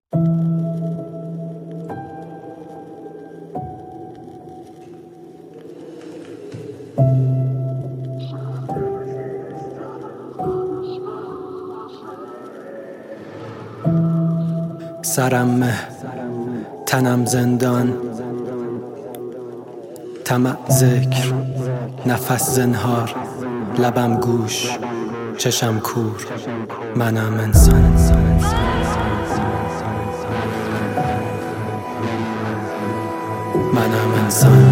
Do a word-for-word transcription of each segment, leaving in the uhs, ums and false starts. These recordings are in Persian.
سرم مه تنم زندان، طمع ذکر نفس زنهار، لبم گوش چشم کور، منم انسان. منم انسان.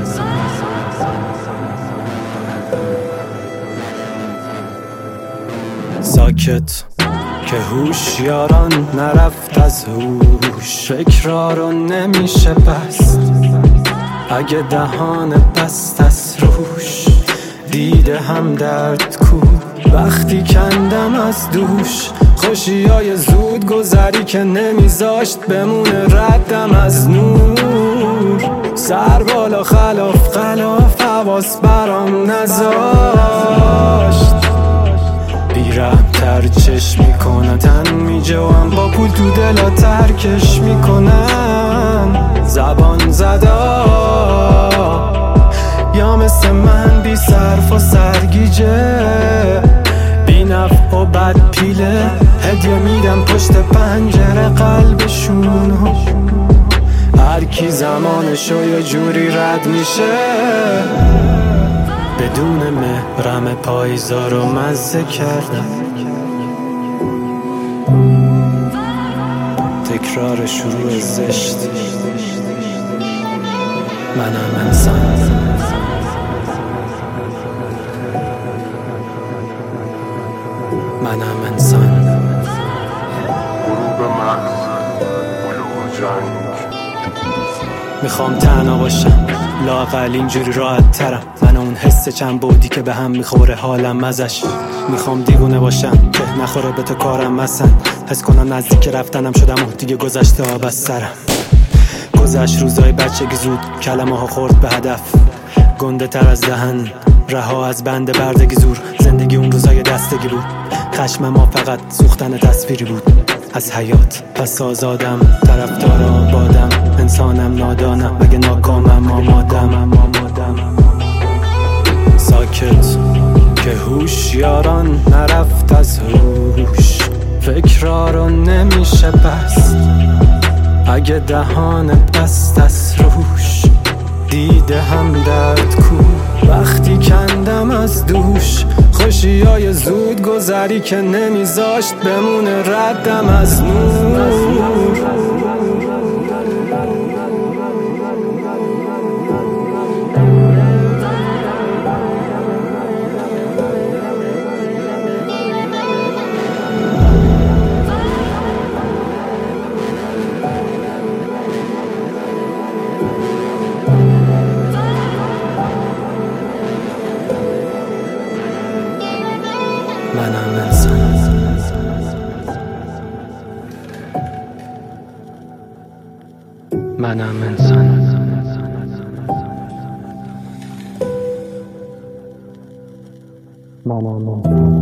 ساکت که هوشیاران نرفت از هوش، فکرارو نمیشه بست اگه دهان بست از روش. دیده هم درد کو وقتی کندم از دوش، خوشیای زود گذری که نمیذاشت بمونه ردم از نور. سر بالا خلاف خلاف حواس برام نذاشت، بی‌رحم‌تر چشم میکنن، تن میجوام با پول تو دلا ترکش میکنن. زبان زدا یا مثل من بی صرف و سرگیجه، بی نفع و بد پیله، هدیه میدم پشت پنجره قلبشونو. هر کی زمانشو یه جوری رد میشه، بدون مهرم پاییزا رو مزه کردم. تکرار شروع زشت، منم انسان. منم انسان. غروب مغز، بلوغ جنگ. میخوام تنها باشم، لااقل اینجوری راحت ترم. من اون حس چند بودی که به هم میخوره حالم ازش. میخوام دیوونه باشم که نخوره به تو کارم مثلا، حس کنم نزدیک رفتنم شدم و دیگه گذشته آب از سرم. گذشت روزای بچگی زود، کلمه ها خورد به هدف، گنده تر از دهن، رها از بند بردگی زور. زندگی اون روزای دستگی بود، خشم ما فقط سوختن تصویری بود از حیات. پس آزادم، طرفدار آبادم، انسانم نادانم، اگه ناکامم آمادم. ساکت که هوشیاران نرفت از هوش، فکرارو نمیشه بست اگه دهان بست از روش. دیده هم درد کو وقتی کندم از دوش، خوشیای زود گذری که نمیذاشت بمونه ردم از نور. منم انسان. منم انسان. منم انسان.